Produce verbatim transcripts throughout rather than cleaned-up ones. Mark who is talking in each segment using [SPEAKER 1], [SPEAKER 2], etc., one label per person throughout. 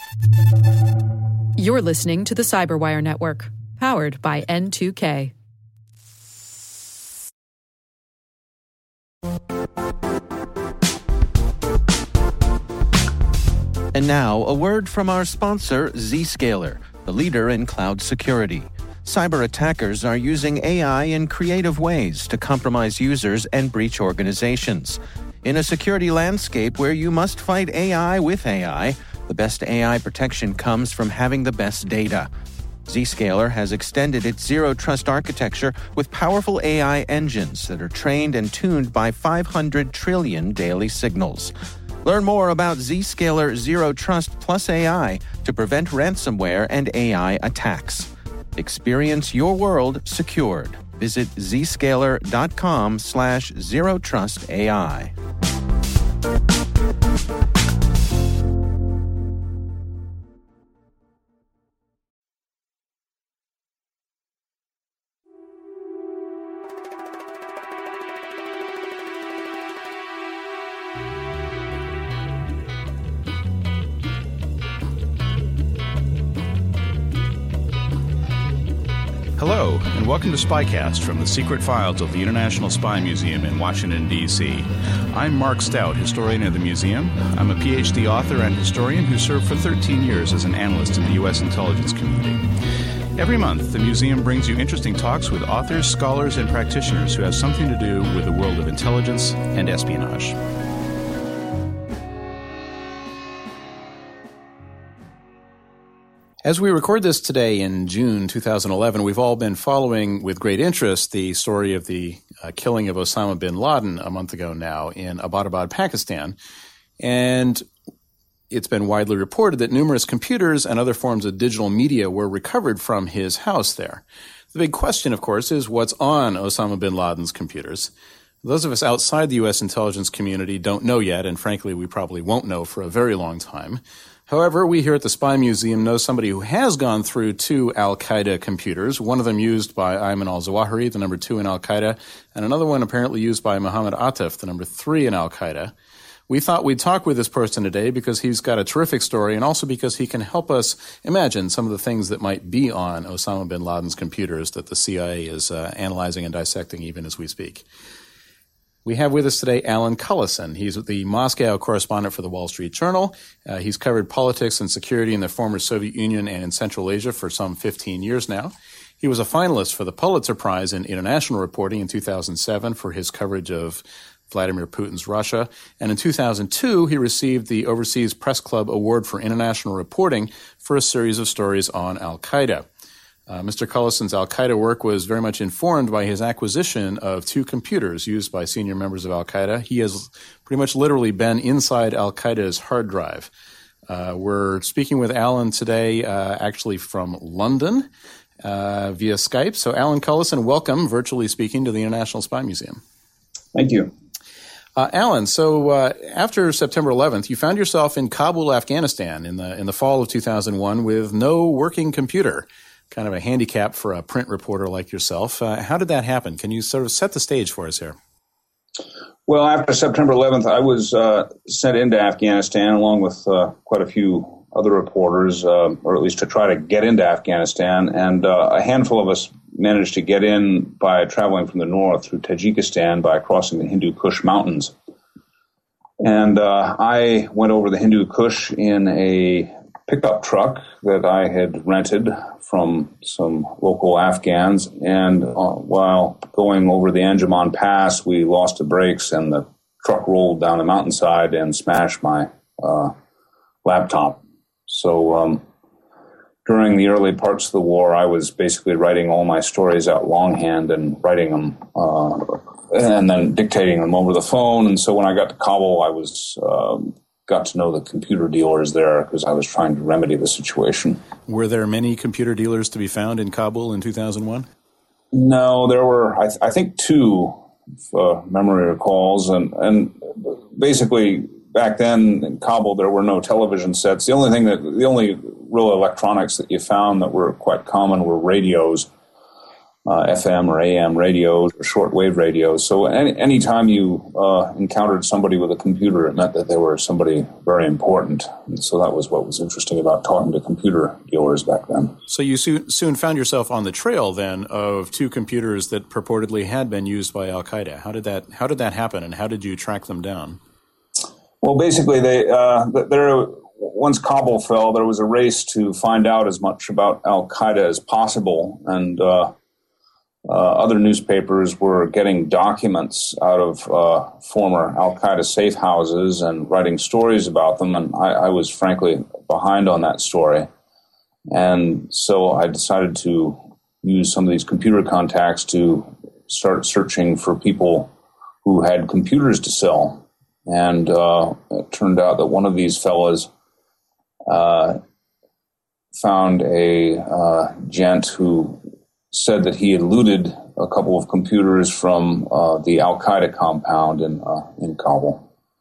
[SPEAKER 1] You're listening to the Cyberwire Network, powered by N two K.
[SPEAKER 2] And now, a word from our sponsor, Zscaler, the leader in cloud security. Cyber attackers are using A I in creative ways to compromise users and breach organizations. In a security landscape where you must fight A I with A I, the best A I protection comes from having the best data. Zscaler has extended its zero-trust architecture with powerful A I engines that are trained and tuned by five hundred trillion daily signals. Learn more about Zscaler Zero Trust Plus A I to prevent ransomware and A I attacks. Experience your world secured. Visit zscaler.com slash zero trust AI.
[SPEAKER 3] Hello, and welcome to SpyCast from the secret files of the International Spy Museum in Washington, D C I'm Mark Stout, historian of the museum. I'm a P H D author and historian who served for thirteen years as an analyst in the U S intelligence community. Every month, the museum brings you interesting talks with authors, scholars, and practitioners who have something to do with the world of intelligence and espionage. As we record this today in June two thousand eleven, we've all been following with great interest the story of the uh, killing of Osama bin Laden a month ago now in Abbottabad, Pakistan. And it's been widely reported that numerous computers and other forms of digital media were recovered from his house there. The big question, of course, is what's on Osama bin Laden's computers. Those of us outside the U S intelligence community don't know yet, and frankly, we probably won't know for a very long time. However, we here at the Spy Museum know somebody who has gone through two al-Qaeda computers, one of them used by Ayman al-Zawahiri, the number two in al-Qaeda, and another one apparently used by Mohammed Atif, the number three in al-Qaeda. We thought we'd talk with this person today because he's got a terrific story and also because he can help us imagine some of the things that might be on Osama bin Laden's computers that the C I A is uh, analyzing and dissecting even as we speak. We have with us today Alan Cullison. He's the Moscow correspondent for the Wall Street Journal. Uh, he's covered politics and security in the former Soviet Union and in Central Asia for some fifteen years now. He was a finalist for the Pulitzer Prize in International Reporting in two thousand seven for his coverage of Vladimir Putin's Russia. And in two thousand two, he received the Overseas Press Club Award for International Reporting for a series of stories on al-Qaeda. Uh, Mister Cullison's al-Qaeda work was very much informed by his acquisition of two computers used by senior members of al-Qaeda. He has pretty much literally been inside al-Qaeda's hard drive. Uh, we're speaking with Alan today, uh, actually from London uh, via Skype. So Alan Cullison, welcome, virtually speaking, to the International Spy Museum.
[SPEAKER 4] Thank you.
[SPEAKER 3] Uh, Alan, so uh, after September eleventh, you found yourself in Kabul, Afghanistan in the in the fall of two thousand one with no working computer. Kind of a handicap for a print reporter like yourself. Uh, how did that happen? Can you sort of set the stage for us here?
[SPEAKER 4] Well, after September eleventh, I was uh, sent into Afghanistan along with uh, quite a few other reporters, uh, or at least to try to get into Afghanistan. And uh, a handful of us managed to get in by traveling from the north through Tajikistan by crossing the Hindu Kush Mountains. And uh, I went over the Hindu Kush in a pickup truck that I had rented from some local Afghans, and uh, while going over the Anjuman Pass, we lost the brakes and the truck rolled down a mountainside and smashed my uh, laptop. So um, during the early parts of the war, I was basically writing all my stories out longhand and writing them uh, and then dictating them over the phone. And so when I got to Kabul, I was um, got to know the computer dealers there because I was trying to remedy the situation.
[SPEAKER 3] Were there many computer dealers to be found in Kabul in two thousand one?
[SPEAKER 4] No, there were, I, th- I think, two, if uh, memory recalls. And, and basically, back then in Kabul, there were no television sets. The only thing that, the only real electronics that you found that were quite common were radios. uh, F M or A M radios or shortwave radios. So any anytime you uh, encountered somebody with a computer, it meant that they were somebody very important. And so that was what was interesting about talking to computer dealers back then.
[SPEAKER 3] So you soon, soon found yourself on the trail then of two computers that purportedly had been used by Al-Qaeda. How did that How did that happen, and how did you track them down?
[SPEAKER 4] Well, basically, they uh, there. Once Kabul fell, there was a race to find out as much about Al-Qaeda as possible, and uh, uh, other newspapers were getting documents out of uh, former Al-Qaeda safe houses and writing stories about them, and I, I was frankly behind on that story. And so I decided to use some of these computer contacts to start searching for people who had computers to sell. And uh, it turned out that one of these fellows Uh, found a uh, gent who said that he had looted a couple of computers from uh, the Al-Qaeda compound in uh, in Kabul.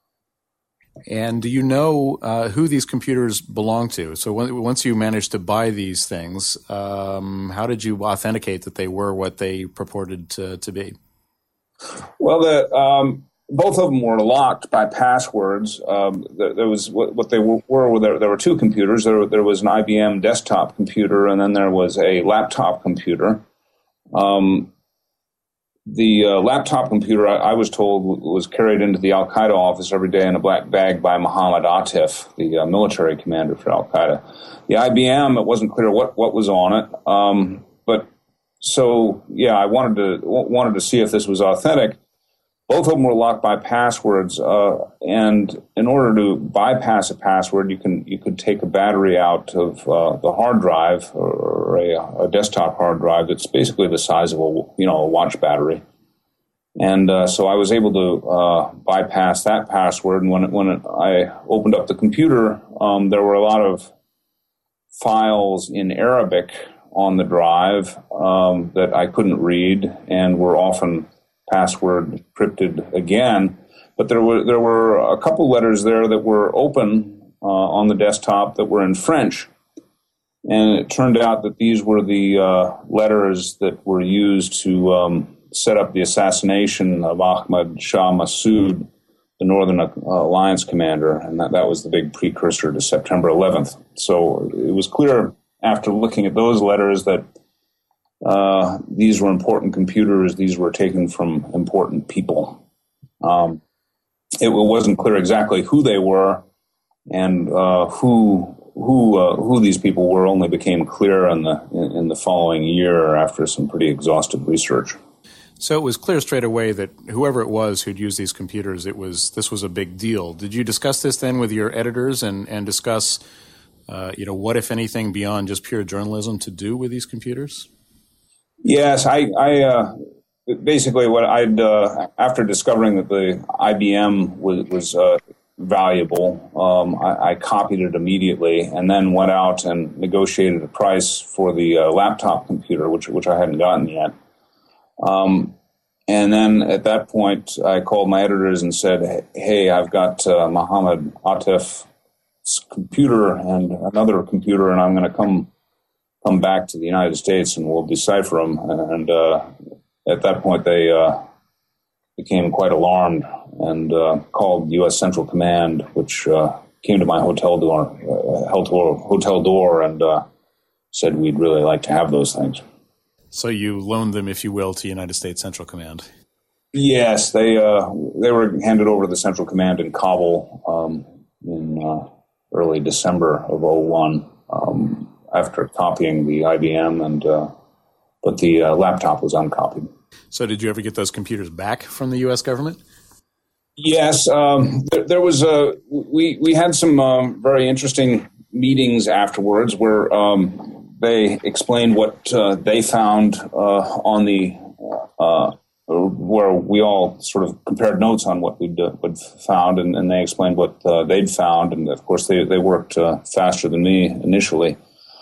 [SPEAKER 3] And do you know uh, who these computers belong to? So when, once you managed to buy these things, um, how did you authenticate that they were what they purported to, to be?
[SPEAKER 4] Well, the um, both of them were locked by passwords. Um, there, there was what, what they were. were there, there were two computers. There, there was an I B M desktop computer, and then there was a laptop computer. Um, the uh, laptop computer, I, I was told, was carried into the Al-Qaeda office every day in a black bag by Mohammed Atif, the uh, military commander for Al-Qaeda. The I B M, it wasn't clear what, what was on it. Um, but so, yeah, I wanted to wanted to see if this was authentic. Both of them were locked by passwords, uh, and in order to bypass a password, you can you could take a battery out of uh, the hard drive or a, a desktop hard drive that's basically the size of a you know a watch battery, and uh, so I was able to uh, bypass that password. And when it, when it, I opened up the computer, um, there were a lot of files in Arabic on the drive um, that I couldn't read and were often password encrypted again, but there were there were a couple letters there that were open uh, on the desktop that were in French, and it turned out that these were the uh, letters that were used to um, set up the assassination of Ahmad Shah Massoud, the Northern Alliance commander, and that, that was the big precursor to September eleventh. So it was clear after looking at those letters that Uh, these were important computers. These were taken from important people. Um, it wasn't clear exactly who they were, and uh, who who uh, who these people were only became clear in the in, in the following year after some pretty exhaustive research.
[SPEAKER 3] So it was clear straight away that whoever it was who'd used these computers, it was this was a big deal. Did you discuss this then with your editors and and discuss, uh, you know, what if anything beyond just pure journalism to do with these computers?
[SPEAKER 4] Yes, I, I uh, basically what I'd uh, after discovering that the I B M was, was uh, valuable, um, I, I copied it immediately and then went out and negotiated a price for the uh, laptop computer, which which I hadn't gotten yet. Um, and then at that point, I called my editors and said, "Hey, I've got uh, Mohammed Atif's computer and another computer, and I'm going to come." come back to the United States and we'll decipher them." And uh, at that point, they uh, became quite alarmed and uh, called U S Central Command, which uh, came to my hotel door, uh, hotel door and uh, said we'd really like to have those things.
[SPEAKER 3] So you loaned them, if you will, to United States Central Command.
[SPEAKER 4] Yes, they uh, they were handed over to the Central Command in Kabul um, in uh, early December of oh one. Um, after copying the I B M, and uh, but the uh, laptop was uncopied.
[SPEAKER 3] So did you ever get those computers back from the U S government?
[SPEAKER 4] Yes, um, there, there was a we we had some uh, very interesting meetings afterwards where um, they explained what uh, they found uh, on the uh, where we all sort of compared notes on what we'd, uh, we'd found, and, and they explained what uh, they'd found, and of course they they worked uh, faster than me initially.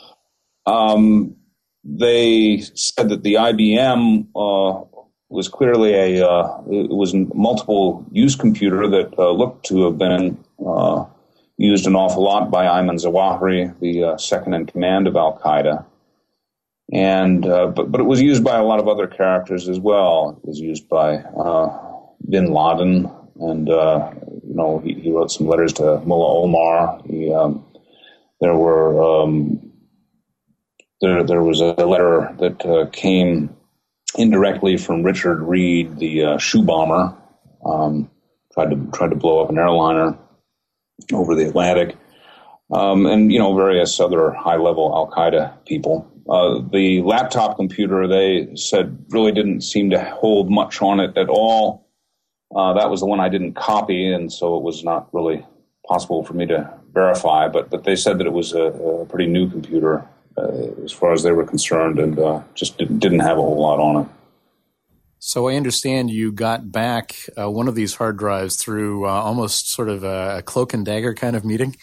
[SPEAKER 4] Um, they said that the I B M uh, was clearly a uh, it was a multiple use computer that uh, looked to have been uh, used an awful lot by Ayman Zawahiri, the uh, second in command of Al Qaeda. And uh, but but it was used by a lot of other characters as well. It was used by uh, Bin Laden, and uh, you know he, he wrote some letters to Mullah Omar. He, um, there were um, there there was a letter that uh, came indirectly from Richard Reed, the uh, shoe bomber, um, tried to tried to blow up an airliner over the Atlantic, um, and you know various other high level Al Qaeda people. Uh, the laptop computer, they said, really didn't seem to hold much on it at all. Uh, that was the one I didn't copy, and so it was not really possible for me to verify. But but they said that it was a, a pretty new computer uh, as far as they were concerned, and uh, just didn't, didn't have a whole lot on it.
[SPEAKER 3] So I understand you got back uh, one of these hard drives through uh, almost sort of a, a cloak and dagger kind of meeting?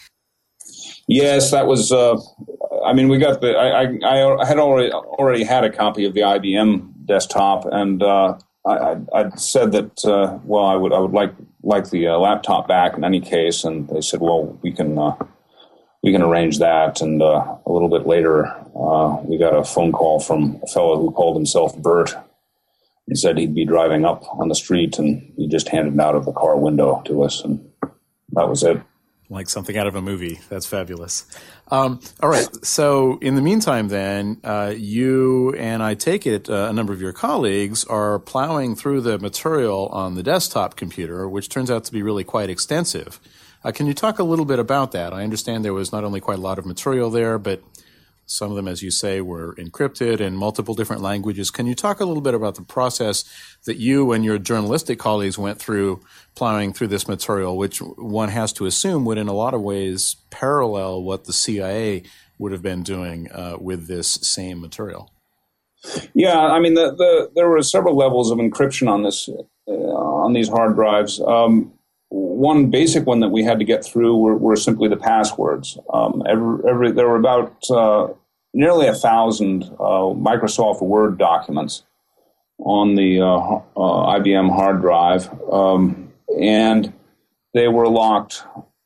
[SPEAKER 4] Yes, that was... Uh, I mean, we got the. I, I, I had already already had a copy of the I B M desktop, and uh, I I'd said that uh, well, I would I would like like the uh, laptop back in any case, and they said, well, we can uh, we can arrange that. And uh, a little bit later, uh, we got a phone call from a fellow who called himself Bert. He said he'd be driving up on the street, and he just handed it out of the car window to us, and that was it.
[SPEAKER 3] Like something out of a movie. That's fabulous. Um, all right. So in the meantime, then, uh, you and I take it uh, a number of your colleagues are plowing through the material on the desktop computer, which turns out to be really quite extensive. Uh, can you talk a little bit about that? I understand there was not only quite a lot of material there, but some of them, as you say, were encrypted in multiple different languages. Can you talk a little bit about the process that you and your journalistic colleagues went through plowing through this material, which one has to assume would in a lot of ways parallel what the C I A would have been doing uh, with this same material?
[SPEAKER 4] Yeah, I mean, the, the, there were several levels of encryption on this uh, on these hard drives. Um, one basic one that we had to get through were, were simply the passwords. Um, every, every, there were about uh, nearly a thousand uh, Microsoft Word documents on the uh, uh, I B M hard drive, um, and they were locked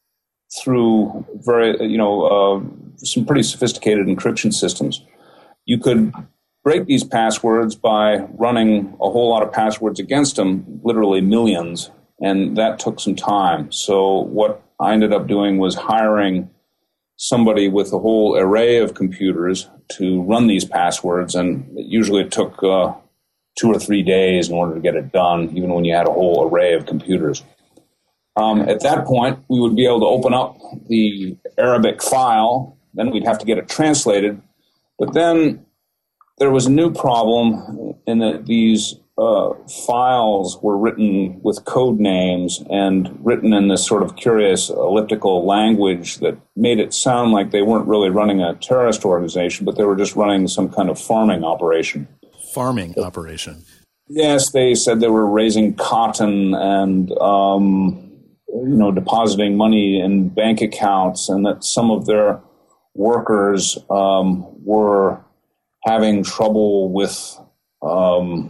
[SPEAKER 4] through very, you know, uh, some pretty sophisticated encryption systems. You could break these passwords by running a whole lot of passwords against them, literally millions, and that took some time. So what I ended up doing was hiring somebody with a whole array of computers to run these passwords, and usually it took uh, two or three days in order to get it done, even when you had a whole array of computers. Um, at that point, we would be able to open up the Arabic file, then we'd have to get it translated, but then there was a new problem in that these uh, files were written with code names and written in this sort of curious elliptical language that made it sound like they weren't really running a terrorist organization, but they were just running some kind of farming operation.
[SPEAKER 3] Farming operation.
[SPEAKER 4] Yes, they said they were raising cotton and, um, you know, depositing money in bank accounts, and that some of their workers um, were having trouble with, um,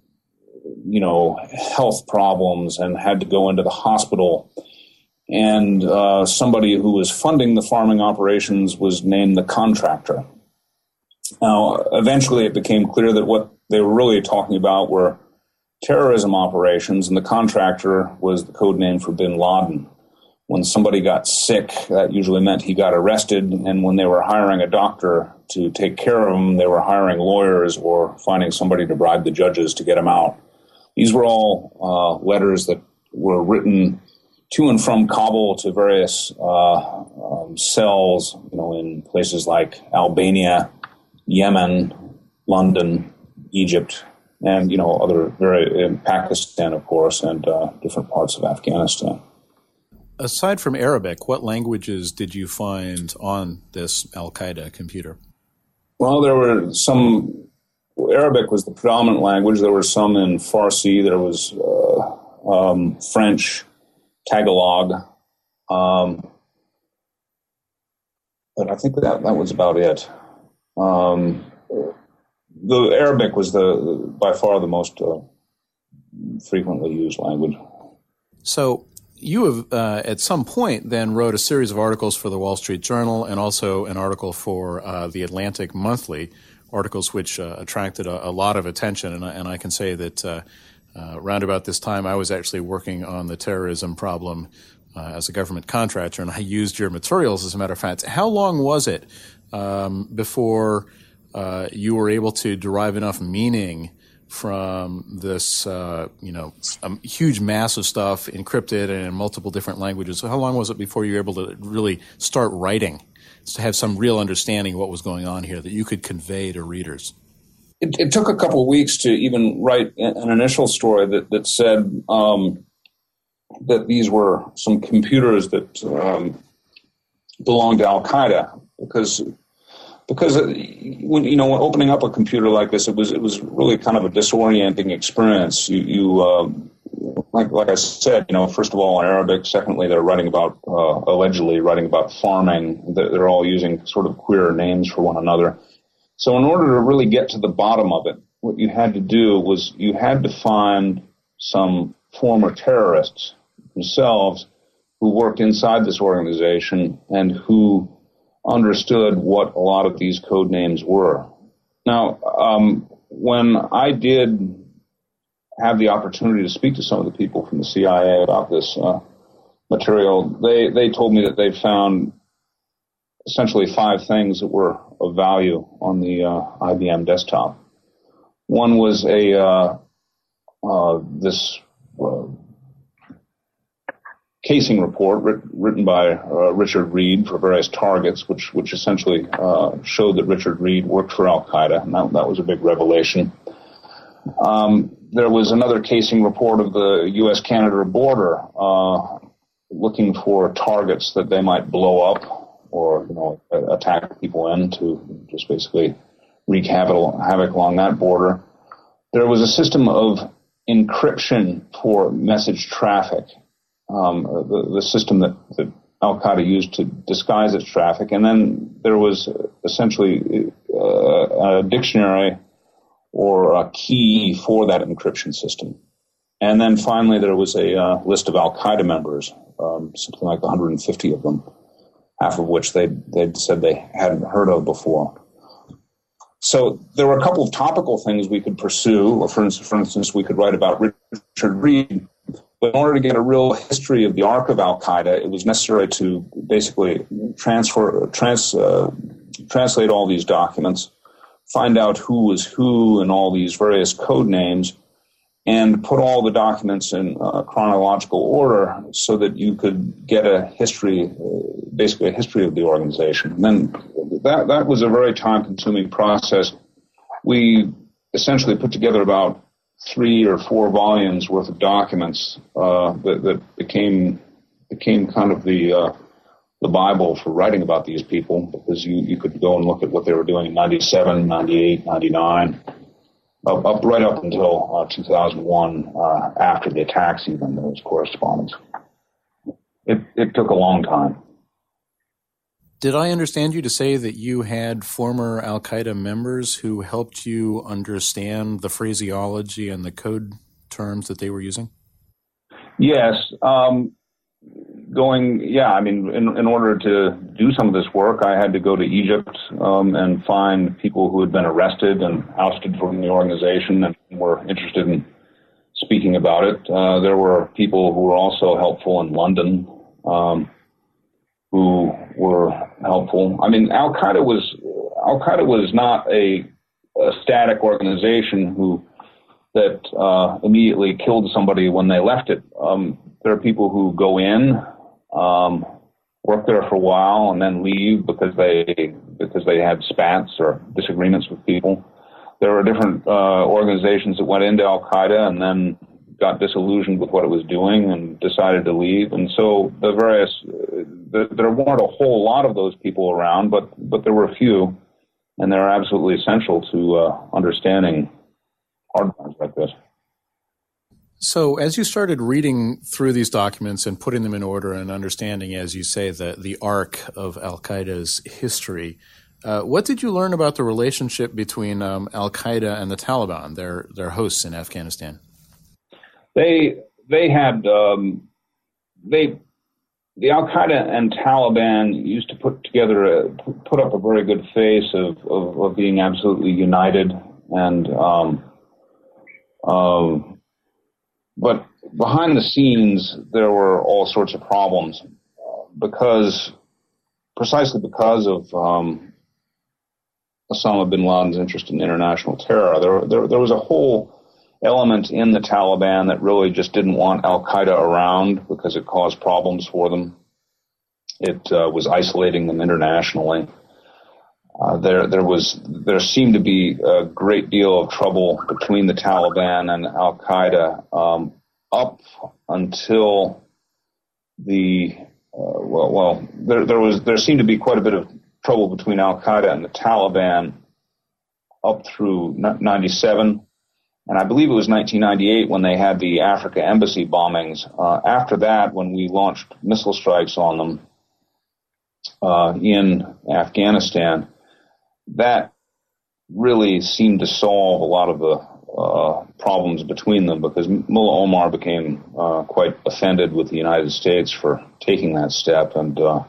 [SPEAKER 4] you know, health problems and had to go into the hospital. And uh, somebody who was funding the farming operations was named the contractor. Now, eventually it became clear that what they were really talking about were terrorism operations, and the contractor was the code name for Bin Laden. When somebody got sick, that usually meant he got arrested, and when they were hiring a doctor to take care of him, they were hiring lawyers or finding somebody to bribe the judges to get him out. These were all uh, letters that were written to and from Kabul to various uh, um, cells, you know, in places like Albania, Yemen, London, Egypt, and, you know, other very, in Pakistan, of course, and uh, different parts of Afghanistan.
[SPEAKER 3] Aside from Arabic, what languages did you find on this Al-Qaeda computer?
[SPEAKER 4] Well, there were some. Arabic was the predominant language. There were some in Farsi. There was uh, um, French, Tagalog. Um, but I think that, that was about it. Um, the Arabic was the by far the most uh, frequently used language.
[SPEAKER 3] So you have, uh, at some point, then wrote a series of articles for the Wall Street Journal and also an article for uh, the Atlantic Monthly, articles which uh, attracted a, a lot of attention, and I, and I can say that uh, uh, round about this time I was actually working on the terrorism problem uh, as a government contractor, and I used your materials, as a matter of fact. How long was it um, before uh, you were able to derive enough meaning from this, uh, you know, a huge mass of stuff encrypted and in multiple different languages? So how long was it before you were able to really start writing, to have some real understanding of what was going on here that you could convey to readers?
[SPEAKER 4] It, it took a couple of weeks to even write an initial story that, that said um, that these were some computers that um, belonged to Al-Qaeda, because Because when you know, when opening up a computer like this, it was it was really kind of a disorienting experience. You, you uh, like like I said, you know, first of all in Arabic. Secondly, they're writing about uh, allegedly writing about farming. They're all using sort of queer names for one another. So in order to really get to the bottom of it, what you had to do was you had to find some former terrorists themselves who worked inside this organization and who understood what a lot of these code names were. Now, um, when I did have the opportunity to speak to some of the people from the C I A about this uh, material, they, they told me that they found essentially five things that were of value on the uh, I B M desktop. One was a uh, uh, this uh, casing report writ- written by uh, Richard Reed for various targets, which which essentially uh, showed that Richard Reed worked for Al-Qaeda, and that, that was a big revelation. Um, there was another casing report of the U S Canada border, uh, looking for targets that they might blow up or, you know, attack people in to just basically wreak havoc, havoc along that border. There was a system of encryption for message traffic. Um, the, the system that, that Al-Qaeda used to disguise its traffic. And then there was essentially uh, a dictionary or a key for that encryption system. And then finally there was a uh, list of Al-Qaeda members, um, something like one hundred fifty of them, half of which they'd, they'd said they hadn't heard of before. So there were a couple of topical things we could pursue. Or for instance, for instance, we could write about Richard Reed. But in order to get a real history of the arc of Al-Qaeda, it was necessary to basically transfer, trans, uh, translate all these documents, find out who was who in all these various code names, and put all the documents in uh, chronological order so that you could get a history, uh, basically a history of the organization. And then that, that was a very time-consuming process. We essentially put together about three or four volumes worth of documents uh, that, that became became kind of the uh, the Bible for writing about these people, because you, you could go and look at what they were doing in ninety-seven, ninety-eight, ninety-nine, up, up right up until uh, two thousand one, uh, after the attacks even. There was correspondence. It, it took a long time.
[SPEAKER 3] Did I understand you to say that you had former Al-Qaeda members who helped you understand the phraseology and the code terms that they were using?
[SPEAKER 4] Yes. Um, going, yeah, I mean, in, in order to do some of this work, I had to go to Egypt um, and find people who had been arrested and ousted from the organization and were interested in speaking about it. Uh, there were people who were also helpful in London, um, who were helpful. I mean, Al-Qaeda was Al-Qaeda was not a, a static organization who that uh, immediately killed somebody when they left it. Um, there are people who go in, um, work there for a while, and then leave because they because they had spats or disagreements with people. There were different uh, organizations that went into Al-Qaeda and then got disillusioned with what it was doing and decided to leave. And so the various, uh, the, there weren't a whole lot of those people around, but, but there were a few, and they're absolutely essential to uh, understanding hard times like this.
[SPEAKER 3] So as you started reading through these documents and putting them in order and understanding, as you say, the, the arc of Al-Qaeda's history, uh, what did you learn about the relationship between um, Al-Qaeda and the Taliban, their their hosts in Afghanistan?
[SPEAKER 4] They they had um, they the Al-Qaeda and Taliban used to put together, a, put up a very good face of, of, of being absolutely united. And, um, um, but behind the scenes, there were all sorts of problems because, precisely because of um, Osama bin Laden's interest in international terror. There, there, there was a whole element in the Taliban that really just didn't want Al-Qaeda around because it caused problems for them. It uh, was isolating them internationally. Uh, there, there was, there seemed to be a great deal of trouble between the Taliban and Al-Qaeda um, up until the uh, well, well, there, there was, there seemed to be quite a bit of trouble between Al-Qaeda and the Taliban up through ninety-seven. And I believe it was nineteen ninety-eight when they had the Africa embassy bombings. Uh, after that, when we launched missile strikes on them uh, in Afghanistan, that really seemed to solve a lot of the uh, problems between them because Mullah Omar became uh, quite offended with the United States for taking that step, and uh,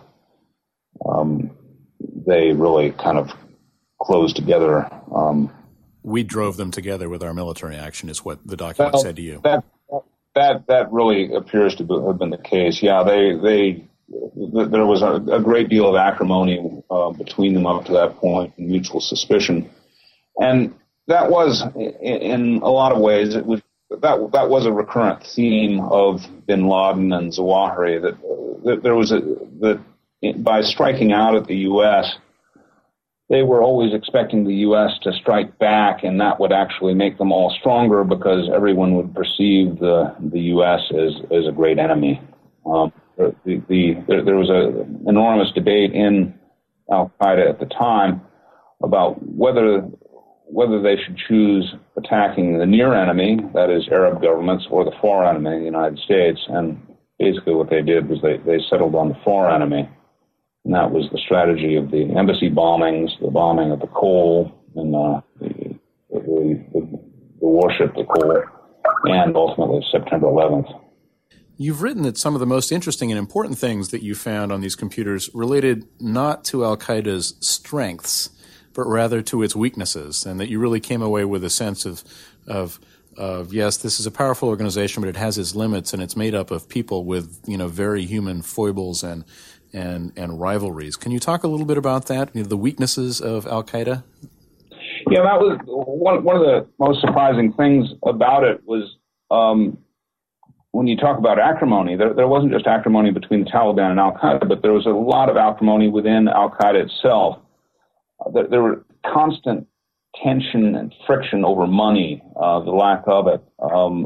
[SPEAKER 4] um, they really kind of closed together. Um,
[SPEAKER 3] We drove them together with our military action, is what the document
[SPEAKER 4] well,
[SPEAKER 3] said to you.
[SPEAKER 4] That that that really appears to have been the case. Yeah, they they there was a, a great deal of acrimony uh, between them up to that point, and mutual suspicion, and that was, in a lot of ways, it was that that was a recurrent theme of Bin Laden and Zawahiri. That, that there was a that by striking out at the U S, they were always expecting the U S to strike back, and that would actually make them all stronger because everyone would perceive the the U S as as a great enemy. Um, the, the, the there was an enormous debate in Al-Qaeda at the time about whether whether they should choose attacking the near enemy, that is Arab governments, or the far enemy, the United States. And basically what they did was they, they settled on the far enemy. And that was the strategy of the embassy bombings, the bombing of the Cole, and uh, the, the, the, the warship, the Cole, and ultimately September eleventh.
[SPEAKER 3] You've written that some of the most interesting and important things that you found on these computers related not to Al-Qaeda's strengths, but rather to its weaknesses, and that you really came away with a sense of, of, of yes, this is a powerful organization, but it has its limits, and it's made up of people with, you know, very human foibles and and and rivalries. Can you talk a little bit about that, you know, the weaknesses of Al-Qaeda?
[SPEAKER 4] Yeah, that was one one of the most surprising things about it was um, when you talk about acrimony, there, there wasn't just acrimony between the Taliban and Al-Qaeda, but there was a lot of acrimony within Al-Qaeda itself. There, there were constant tension and friction over money, uh, the lack of it, um,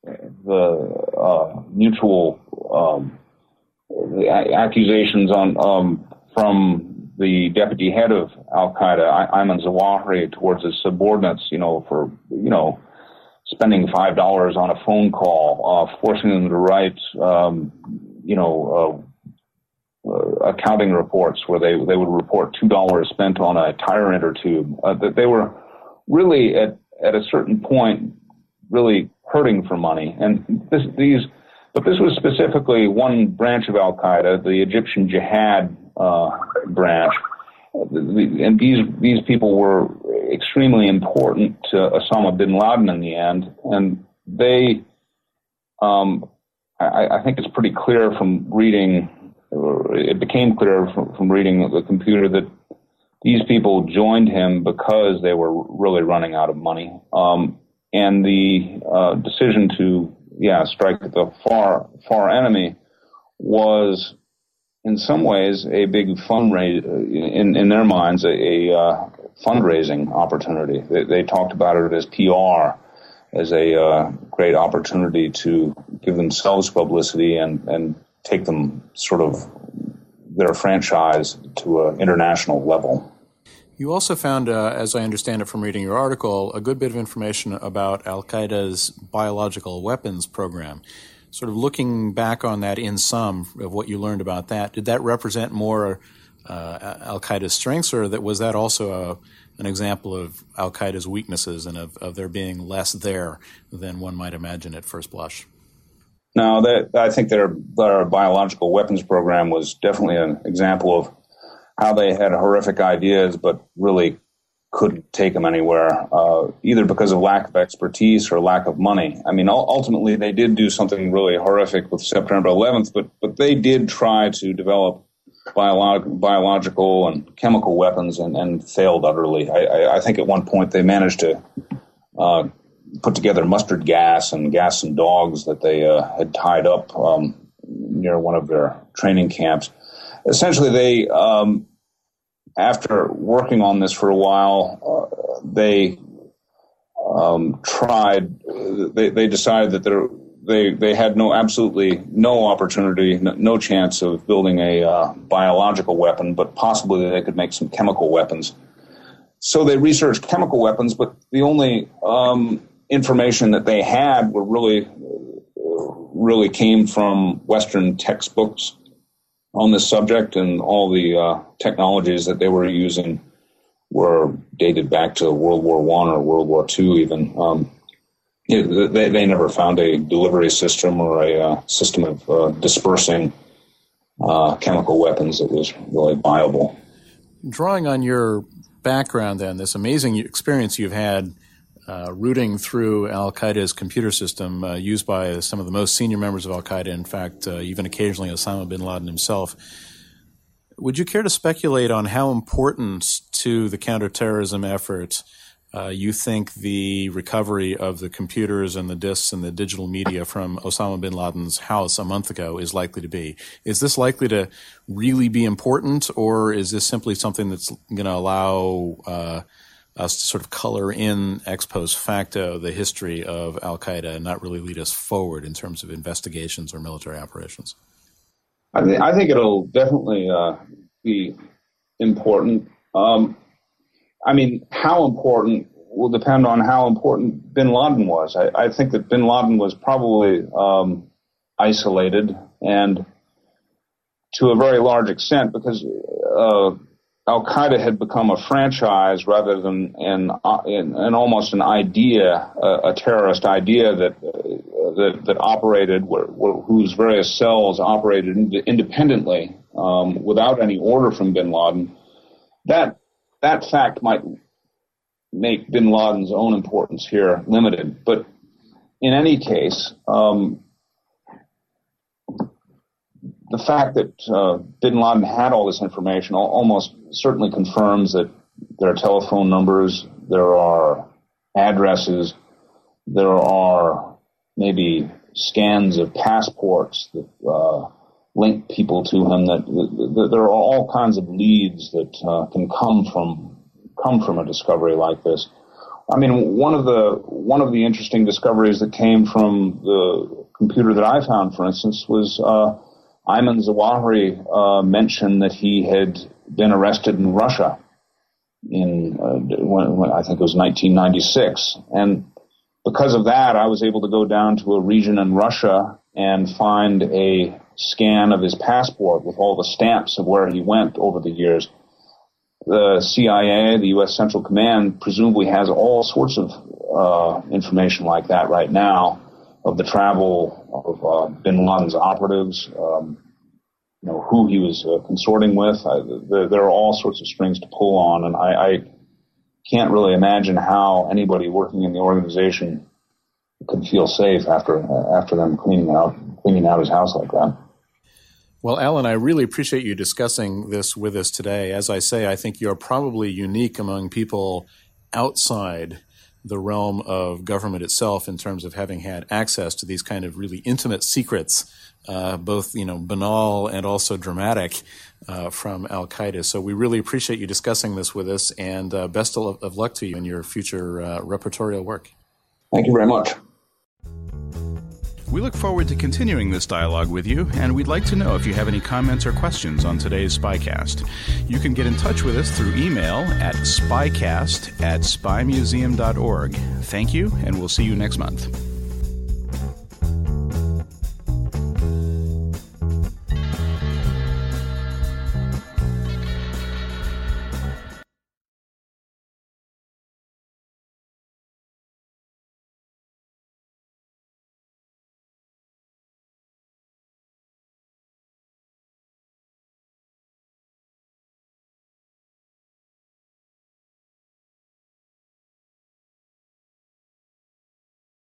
[SPEAKER 4] the uh, mutual um, the accusations on um, from the deputy head of Al-Qaeda, Ayman Zawahiri, towards his subordinates, you know, for, you know, spending five dollars on a phone call, uh, forcing them to write, um, you know, uh, uh, accounting reports where they they would report two dollars spent on a tire inner tube. Uh, that they were really at at a certain point really hurting for money, and this, these. But this was specifically one branch of Al-Qaeda, the Egyptian Jihad uh, branch, and these these people were extremely important to Osama bin Laden in the end. And they, um, I, I think it's pretty clear from reading, or it became clear from, from reading the computer that these people joined him because they were really running out of money. Um, and the uh, decision to Yeah, strike at the far far enemy was, in some ways, a big fundraise in in their minds, a, a uh, fundraising opportunity. They, they talked about it as P R, as a uh, great opportunity to give themselves publicity and and take them sort of their franchise to an international level.
[SPEAKER 3] You also found, uh, as I understand it from reading your article, a good bit of information about Al-Qaeda's biological weapons program. Sort of looking back on that in sum of what you learned about that, did that represent more uh, Al-Qaeda's strengths, or that was that also a, an example of Al-Qaeda's weaknesses and of, of there being less there than one might imagine at first blush?
[SPEAKER 4] No, that, I think their, their biological weapons program was definitely an example of how they had horrific ideas, but really couldn't take them anywhere, uh, either because of lack of expertise or lack of money. I mean, ultimately, they did do something really horrific with September eleventh, but but they did try to develop biolog- biological and chemical weapons and, and failed utterly. I, I, I think at one point they managed to uh, put together mustard gas and gas and dogs that they uh, had tied up um, near one of their training camps. Essentially, they... Um, After working on this for a while, uh, they um, tried. They, they decided that there, they they had no absolutely no opportunity, no, no chance of building a uh, biological weapon, but possibly they could make some chemical weapons. So they researched chemical weapons, but the only um, information that they had were really really came from Western textbooks on this subject, and all the uh, technologies that they were using were dated back to World War One or World War Two even. Um, it, they, they never found a delivery system or a uh, system of uh, dispersing uh, chemical weapons that was really viable.
[SPEAKER 3] Drawing on your background then, this amazing experience you've had Uh, rooting through al-Qaeda's computer system uh, used by some of the most senior members of al-Qaeda, in fact, uh, even occasionally Osama bin Laden himself. Would you care to speculate on how important to the counterterrorism effort uh, you think the recovery of the computers and the disks and the digital media from Osama bin Laden's house a month ago is likely to be? Is this likely to really be important, or is this simply something that's going to allow uh, us to sort of color in ex post facto the history of al-Qaeda and not really lead us forward in terms of investigations or military operations?
[SPEAKER 4] I, th- I think it'll definitely uh, be important. Um, I mean, how important will depend on how important bin Laden was. I, I think that bin Laden was probably um, isolated, and to a very large extent, because uh, al-Qaeda had become a franchise rather than an, an, an almost an idea, a, a terrorist idea that uh, that, that operated, where, where, whose various cells operated ind- independently um, without any order from bin Laden. That that fact might make bin Laden's own importance here limited, but in any case, um, the fact that uh, bin Laden had all this information almost certainly confirms that there are telephone numbers, there are addresses, there are maybe scans of passports that uh, link people to him. That, that, that there are all kinds of leads that uh, can come from come from a discovery like this. I mean, one of the one of the interesting discoveries that came from the computer that I found, for instance, was uh, Ayman Zawahiri uh, mentioned that he had been arrested in Russia in, uh, when, when I think it was nineteen ninety-six. And because of that, I was able to go down to a region in Russia and find a scan of his passport with all the stamps of where he went over the years. The C I A, the U S Central Command, presumably has all sorts of uh, information like that right now, of the travel of uh, bin Laden's operatives, um, you know, who he was uh, consorting with. I, there, there are all sorts of strings to pull on, and I, I can't really imagine how anybody working in the organization could feel safe after uh, after them cleaning out cleaning out his house like that.
[SPEAKER 3] Well, Alan, I really appreciate you discussing this with us today. As I say, I think you're probably unique among people outside the realm of government itself in terms of having had access to these kind of really intimate secrets, uh, both, you know, banal and also dramatic, uh, from al-Qaeda. So we really appreciate you discussing this with us, and uh, best of, of luck to you in your future uh, repertorial work.
[SPEAKER 4] Thank you very much.
[SPEAKER 5] We look forward to continuing this dialogue with you, and we'd like to know if you have any comments or questions on today's Spycast. You can get in touch with us through email at spycast at spy museum dot org. Thank you, and we'll see you next month.